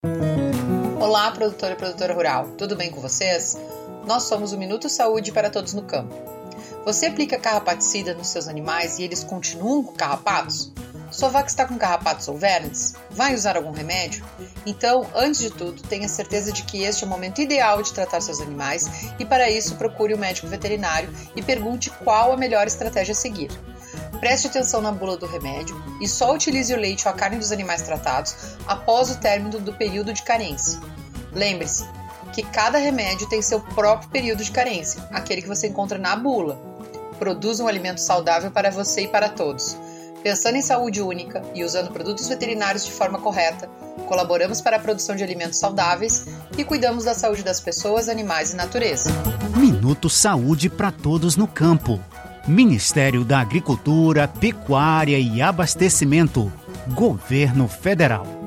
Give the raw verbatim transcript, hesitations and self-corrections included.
Olá, produtor e produtora rural, tudo bem com vocês? Nós somos o Minuto Saúde para Todos no Campo. Você aplica carrapaticida nos seus animais e eles continuam com carrapatos? Sua vaca está com carrapatos ou vermes? Vai usar algum remédio? Então, antes de tudo, tenha certeza de que este é o momento ideal de tratar seus animais e para isso procure um médico veterinário e pergunte qual a melhor estratégia a seguir. Preste atenção na bula do remédio e só utilize o leite ou a carne dos animais tratados após o término do período de carência. Lembre-se que cada remédio tem seu próprio período de carência, aquele que você encontra na bula. Produza um alimento saudável para você e para todos. Pensando em saúde única e usando produtos veterinários de forma correta, colaboramos para a produção de alimentos saudáveis e cuidamos da saúde das pessoas, animais e natureza. Minuto Saúde para Todos no Campo. Ministério da Agricultura, Pecuária e Abastecimento. Governo Federal.